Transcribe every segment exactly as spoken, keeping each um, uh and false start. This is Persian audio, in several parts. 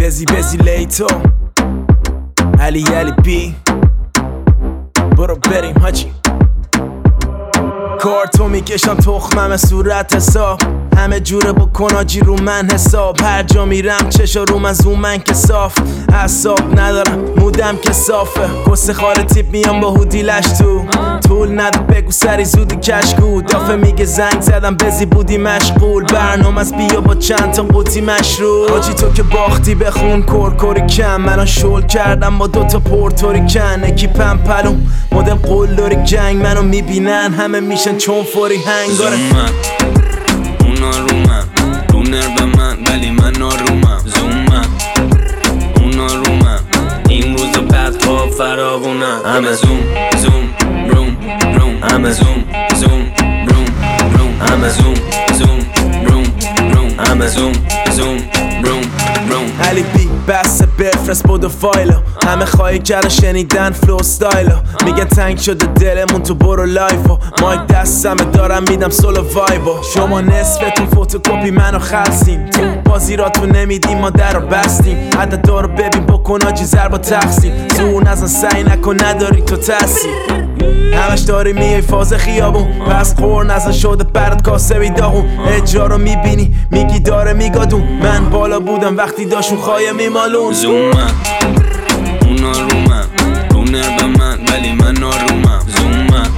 بزی بزی لیتو علی علی بی برو بریم حاجی کارتو میکشم تخمم صورت حساب همه جوره بکن آجی رو من حساب هر جا میرم چشا رو من زوم من که صاف اعصاب ندارم مودم که صافه کس خال تیپ میام با هودی لش تو طول نده بگو سری زودی کشکو دافه میگه زنگ زدم بزی بودی مشغول برنامه از بیا با چند تا قوطی مشروب آجی تو که باختی بخون کرکوری کم منو شل کردم با دوتا پورتوریکن اکیپم پلوم مدل قلدری جنگ منو میبینن همه میشن چون فوری هنگاره اونا رو من رو نرو من ولی من آرومم زومم اونا رو من این روز بعد خواب فراوونم همه زوم زوم روم روم همه زوم زوم روم روم همه زوم زوم روم روم همه زوم زوم روم روم علی بی بسته بفرست بودو فایلو همه خواهی کرده شنیدن فلو ستایلو میگن تنگ شده دلمون تو برو لایفو مایک دستمه دارم میدم سولو وایبو شما نصفتون فوتوکوپی منو خلصین تو بازی را تو نمیدیم ما در رو بستیم عدد دارو ببین بکن آجی ضربا تقسیم زور نزن سعی نکن نداری تو تاثیر همش داری میای فاز خیابون پس خور نزن شده برات کاسه بی داغون اجرا رو میبینی میگی داره میگادون من بالا بودم وقتی داشون خواهی میمالون زومم اونا رو من رو نرو من ولی من آرومم زومم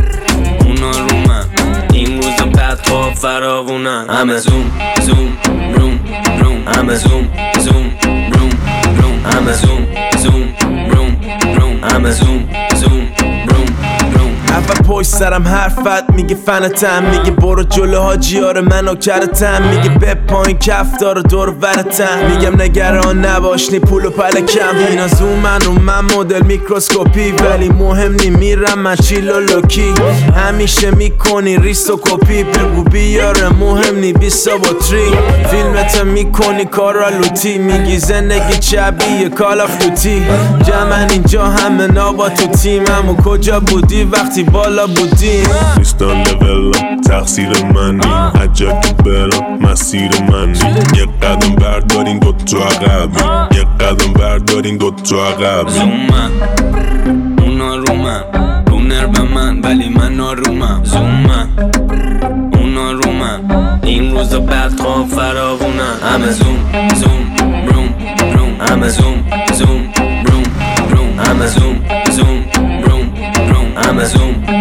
اونا رو من این روز بعد خواب فراوونم همه زوم زوم روم روم همه زوم زوم روم روم همه زوم زوم روم روم همه زوم زوم روم روم اول پشت سرم حرفت میگه فنتم میگه برو جلو حاجی آره منو کرتم میگه به پایین کف داره دور ورتم میگم نگران نباش نی پول و پلکم اینا زومن رو من مدل میکروسکوپی ولی مهم نی میرم من چیل و لوکی همیشه میکنی ریست و کپی بگو بیاره مهم نی بیستا با تری فیلمت میکنی کارا لوتی میگی زندگی چبیه کال آف دوتی جمعن اینجا همه نابا تو تیمم و کجا بودی وقتی بالا بودیم نیستان لولا تقصیر منی عجب که برم مسیر منی یه قدم بردارین دو تو عقبیم یه قدم بردارین دو تو عقبیم زومم اونا رو من رو نرو من ولی من آرومم زومم اونا رو من این روز بعد خواب فراوونم همه زوم زوم روم روم همه زوم زوم روم روم همه زوم زوم روم روم همه زوم